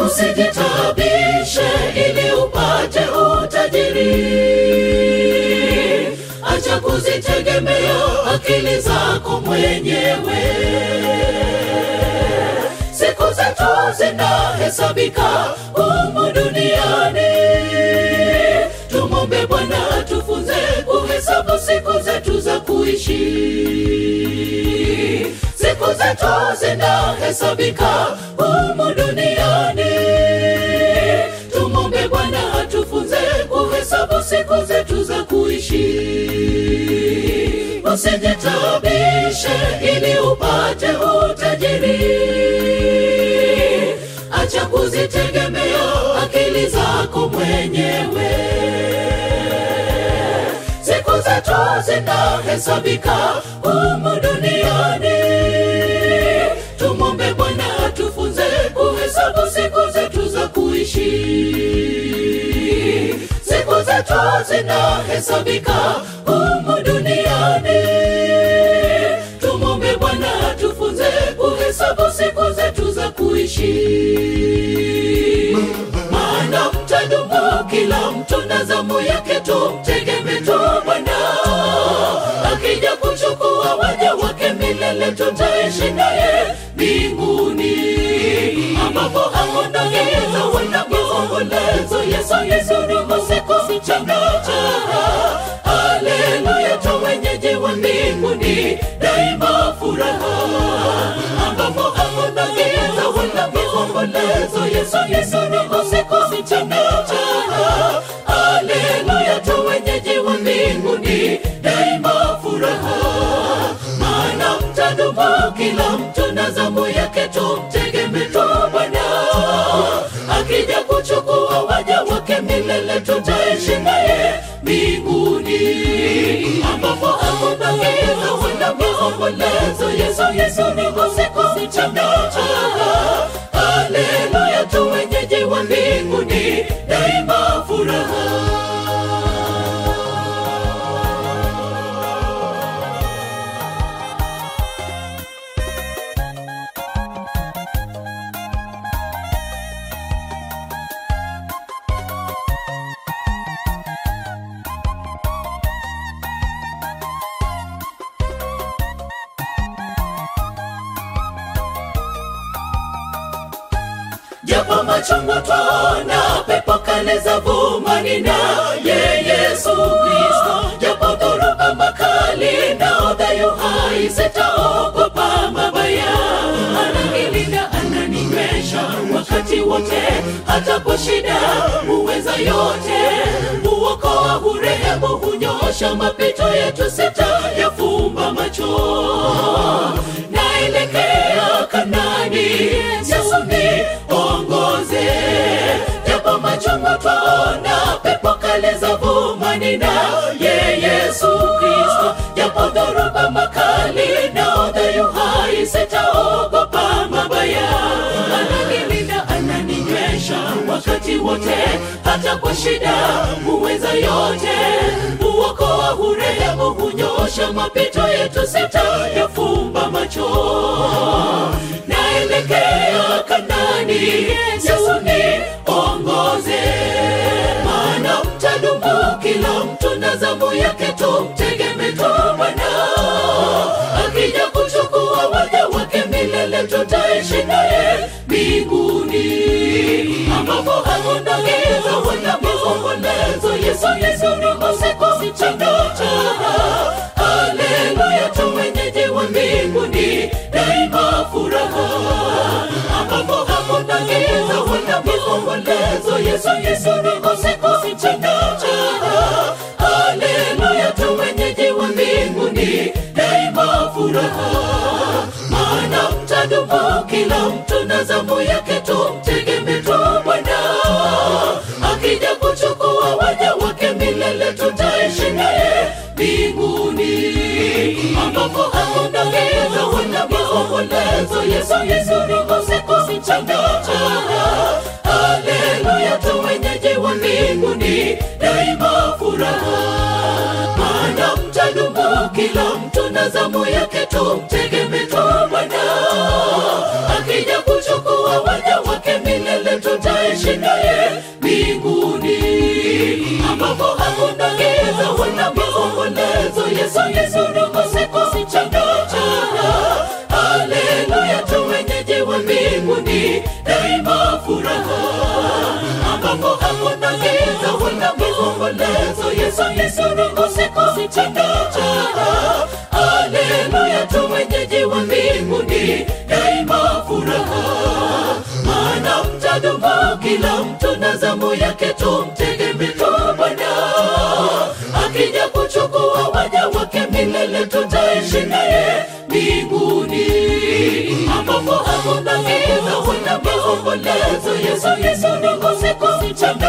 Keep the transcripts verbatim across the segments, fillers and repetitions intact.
Usijitabishe ili upate utajiri. Acha kuzitegemea akili zako mwenyewe. Siku zetu zinahesabika humu duniani. Tumombe Bwana atufunze kuhesabu siku zetu za kuishi. Siku zetu zinahesabika humu duniani. Tumombe Bwana atufunze kuhesabu siku zetu za kuishi. Usijitabishe ili upate utajiri. Acha kuzitegemea akili zako mwenyewe. Siku zetu zinahesabika humu duniani. Tumombe Bwana atufunze kuhesabu siku zetu za kuishi. Siku zetu zinahesabika humu duniani. Tumombe Bwana atufunze kuhesabu siku zetu za kuishi. Maana mtadumu kila mtu na zamu yake, tumtegemee tu Bwana. Akija kuchukua waja wake milele, tutaishi naye mbinguni, ambapo hakuna giza wala maombolezo. Yesu Yesu ni usiku mchana. Haleluya, tu wenyeji wa mbinguni daima furaha, ambapo hakuna giza wala maombolezo. Yesu Yesu ni usiku mchana. Haleluya, tu wenyeji wa mbinguni daima furaha. Maana mtadumu kila mtu na zamu yake, tumtegemee tu Bwana. Akija kuchukua waja wake milele, tutaishi naye mbinguni, ambapo hakuna giza wala maombolezo. Yesu Yesu ni usiku mchana. Haleluya, tu wenyeji wa mbinguni daima furaha. Japo machungu twaona, pepo kale za vuma, ni naye Yesu Kristo. Japo dhoruba makali na odha yu hai, sitaogopa mabaya. Ananilinda, ananinywesha wakati wote, hata kwa shida huweza yote. Huokoa, hurehemu, hunyosha mapito yetu, sitayafumba macho. Naelekea Kanani, Yesu ni ongoze. Japo machungu twaona, pepo kale za vuma, ni naye Yesu Kristo. Japo dhoruba makali na odha yu hai, sitaogopa mabaya. Ananilinda, ananinywesha wakati wote, hata kwa shida huweza yote. Huokoa, hurehemu, hunyosha mapito yetu, sitayafumba macho. Naelekea Kanani, Yesu ni ongoze. Maana mtadumu kila mtu na zamu yake, tumtegemee tu Bwana. Akija kuchukua waja wake milele, tutaishi naye mbinguni, ambapo hakuna giza wala maombolezo. Yesu Yesu ni usiku mchana. Haleluya, tu wenyeji wa mbinguni daima furaha, ambapo hakuna giza wala maombolezo. Yesu Yesu ni usiku mchana. Haleluya, tu wenyeji wa mbinguni daima furaha. Maana mtadumu kila mtu na zamu yake, tumtegemee tu Bwana. Akija kuchukua waja wake milele, tutaishi naye mbinguni, ambapo hakuna giza wala maombolezo. Yesu Yesu ni usiku mchana. Haleluya, tu wenyeji wa mbinguni daima furaha. Maana mtadumu kila mtu na zamu yake, tumtegemee tu Bwana. Akija kuchukua waja wake milele, Yesu, Yesu ni usiku mchana. Haleluya, tu wenyeji wa mbinguni, daima furaha. Maana mtadumu kila mtu na zamu yake, tumtegemee tu Bwana. Akija kuchukua waja wake milele, tutaishi naye mbinguni. Ambapo hakuna giza wala maombolezo. Yesu, Yesu ni usiku mchana.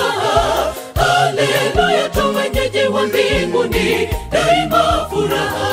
Haleluya, tu wenyeji wa mbinguni, daima furaha.